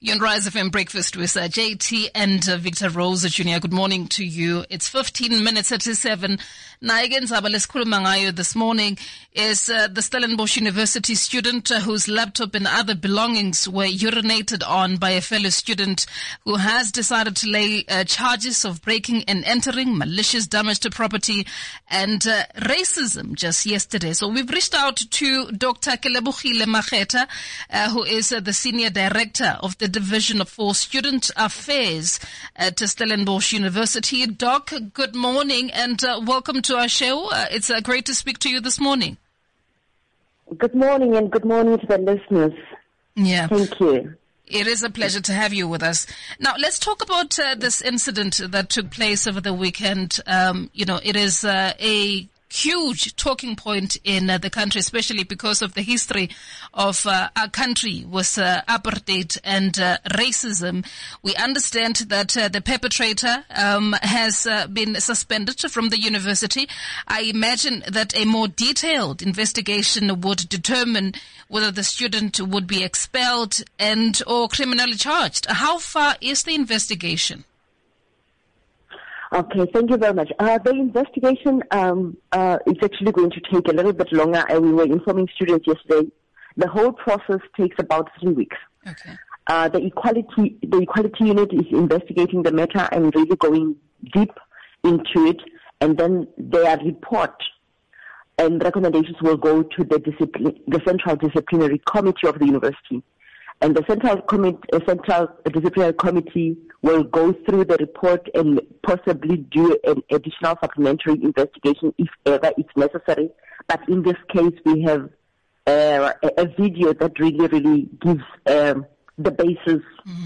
You're on Rise FM Breakfast with JT and Victor Rose Jr. Good morning to you. It's 15 minutes after 7. Naigen Zabales this morning is the Stellenbosch University student whose laptop and other belongings were urinated on by a fellow student who has decided to lay charges of breaking and entering, malicious damage to property, and racism just yesterday. So we've reached out to Dr. Kelebogile Mageta, who is the Senior Director of the Division for Student Affairs at Stellenbosch University. Doc, good morning and welcome to our show. It's great to speak to you this morning. Good morning and good morning to the listeners. Yeah. Thank you. It is a pleasure to have you with us. Now, let's talk about this incident that took place over the weekend. It is a huge talking point in the country, especially because of the history of our country with apartheid and racism. We understand that the perpetrator has been suspended from the university. I imagine that a more detailed investigation would determine whether the student would be expelled and or criminally charged. How far is the investigation? Okay, thank you very much. The investigation is actually going to take a little bit longer, and we were informing students yesterday. The whole process takes about 3 weeks. Okay. The equality unit is investigating the matter and really going deep into it, and then their report and recommendations will go to the Central Disciplinary Committee of the university. And the Central Disciplinary Committee will go through the report and possibly do an additional supplementary investigation if ever it's necessary. But in this case, we have a video that really gives the basis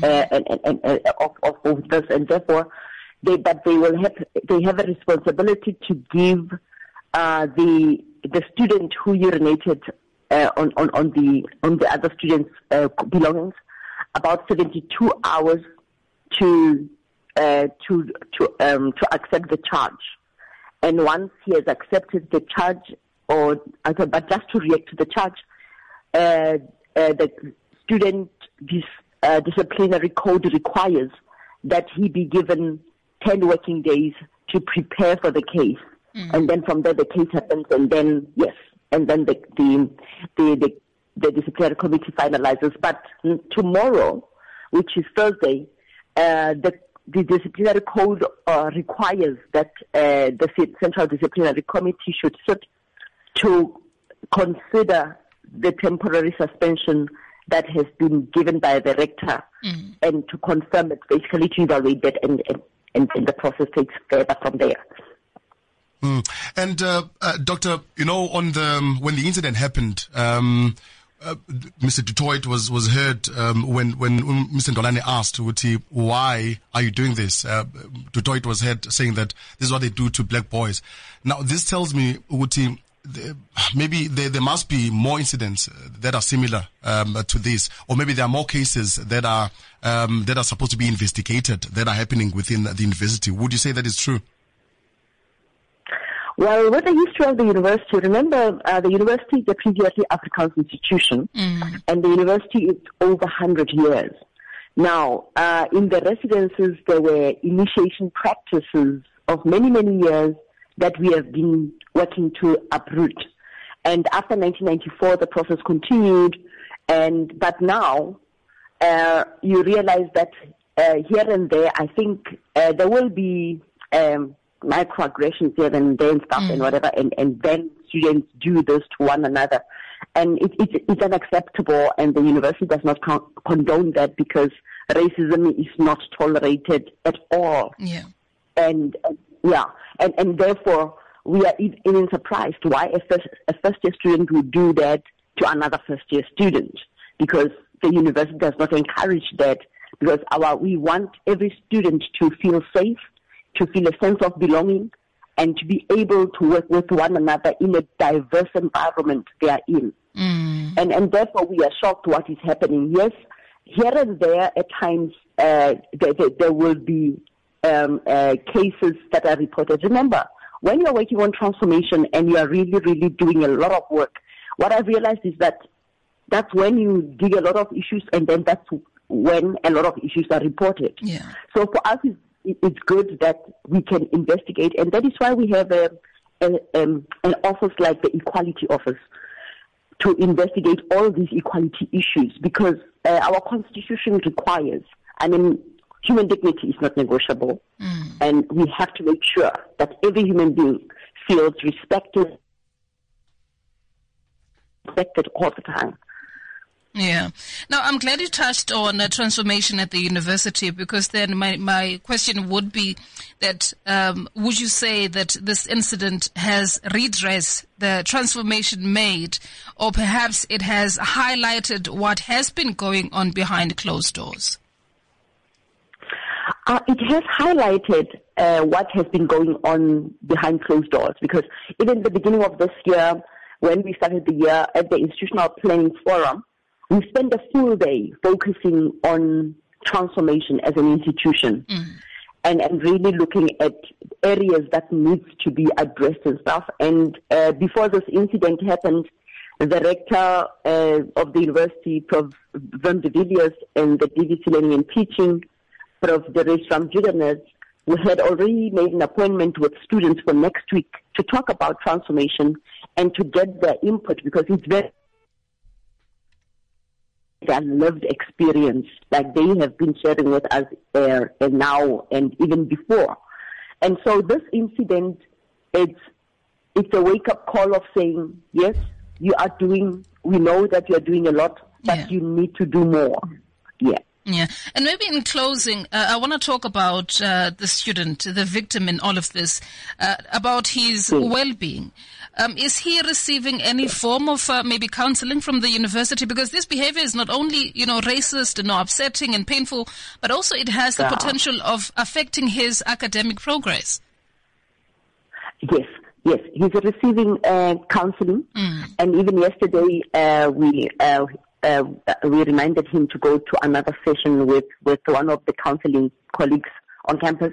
of this, and therefore they have a responsibility to give the student who urinated on the other students' belongings about 72 hours to accept the charge. And once he has accepted the charge, but just to react to the charge, the student disciplinary code requires that he be given 10 working days to prepare for the case. And then from there the case happens, and then the disciplinary committee finalizes. But tomorrow, which is Thursday, the disciplinary code requires that the Central Disciplinary Committee should sit to consider the temporary suspension that has been given by the rector and to confirm it, basically to evaluate that, and the process takes further from there. And Doctor, when the incident happened, Mr. Dutoit was heard when Mr. Ndolane asked Uti, why are you doing this? Dutoit was heard saying that this is what they do to black boys. Now, this tells me, Uti, maybe there must be more incidents that are similar to this, or maybe there are more cases that are supposed to be investigated that are happening within the university. Would you say that is true? Well, with the history of the university, remember the university is a previously Afrikaans institution, and the university is over 100 years. Now, in the residences, there were initiation practices of many, many years that we have been working to uproot. And after 1994, the process continued, but now you realize that here and there, I think there will be microaggressions here and there and stuff and whatever, and then students do this to one another. And it's unacceptable, and the university does not condone that, because racism is not tolerated at all. Yeah. And therefore we are even surprised why a first year student would do that to another first year student, because the university does not encourage that, because we want every student to feel safe, to feel a sense of belonging, and to be able to work with one another in a diverse environment they are in. And therefore we are shocked what is happening. Yes, here and there at times there will be cases that are reported. Remember, when you're working on transformation and you are really, really doing a lot of work, what I've realized is that that's when you dig a lot of issues, and then when a lot of issues are reported. Yeah. So for us, it's good that we can investigate, and that is why we have an office like the Equality Office to investigate all these equality issues, because our constitution requires, human dignity is not negotiable, and we have to make sure that every human being feels respected all the time. Yeah. Now, I'm glad you touched on transformation at the university, because then my question would be that would you say that this incident has redressed the transformation made, or perhaps it has highlighted what has been going on behind closed doors? It has highlighted what has been going on behind closed doors, because even at the beginning of this year, when we started the year at the Institutional Planning Forum, we spent a full day focusing on transformation as an institution and really looking at areas that needs to be addressed and stuff. And before this incident happened, the rector of the university, Prof. Wim de Villiers, and the DVC Learning and Teaching, Prof. Deresh Ramjuganaz, we had already made an appointment with students for next week to talk about transformation and to get their input, because it's very their lived experience, like they have been sharing with us now and even before. And so this incident, it's a wake-up call of saying, yes, we know that you are doing a lot, but you need to do more. Yeah. Yeah. And maybe in closing, I want to talk about the student, the victim in all of this, about his well-being. Is he receiving any form of maybe counseling from the university? Because this behavior is not only, racist and upsetting and painful, but also it has the potential of affecting his academic progress. Yes. He's receiving counseling. And even yesterday, we reminded him to go to another session with one of the counseling colleagues on campus.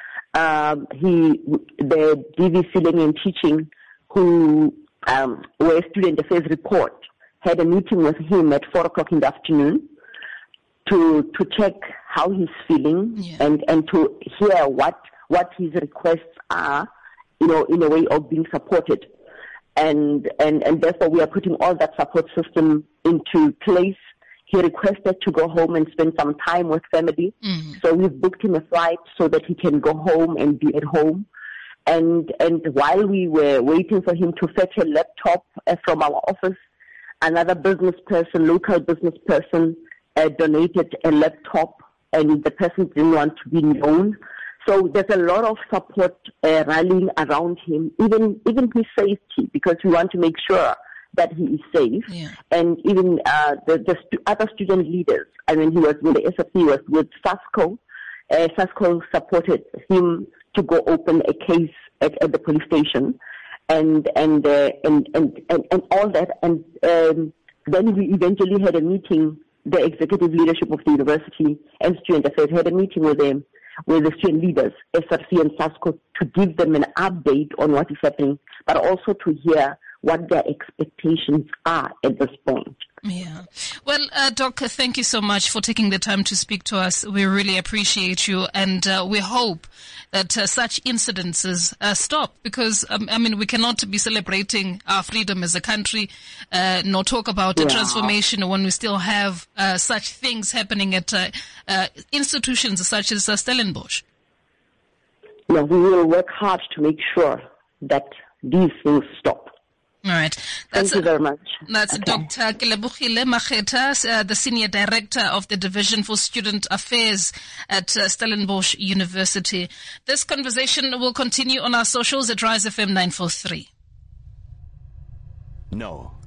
The DVC Learning and Teaching, who were a student affairs report, had a meeting with him at 4:00 in the afternoon to check how he's feeling and to hear what his requests are, in a way of being supported. And therefore we are putting all that support system into place. He requested to go home and spend some time with family. So we've booked him a flight so that he can go home and be at home. And while we were waiting for him to fetch a laptop from our office, another local business person, donated a laptop, and the person didn't want to be known. So there's a lot of support rallying around him, even his safety, because we want to make sure that he is safe. And even the other student leaders. He was with the SFC, he was with SASCO. SASCO supported him to go open a case at the police station, and all that. And then we eventually had a meeting. The executive leadership of the university and student affairs had a meeting with them, with the student leaders, SRC and SASCO, to give them an update on what is happening, but also to hear what their expectations are at this point. Yeah. Well, Doc, thank you so much for taking the time to speak to us. We really appreciate you, and we hope that such incidences stop, because, we cannot be celebrating our freedom as a country, nor talk about the transformation when we still have such things happening at institutions such as Stellenbosch. Yeah, we will work hard to make sure that these things stop. All right. Thank you very much. That's Dr. Kelebogile Makgetha, the Senior Director of the Division for Student Affairs at Stellenbosch University. This conversation will continue on our socials at Rise FM 943. No.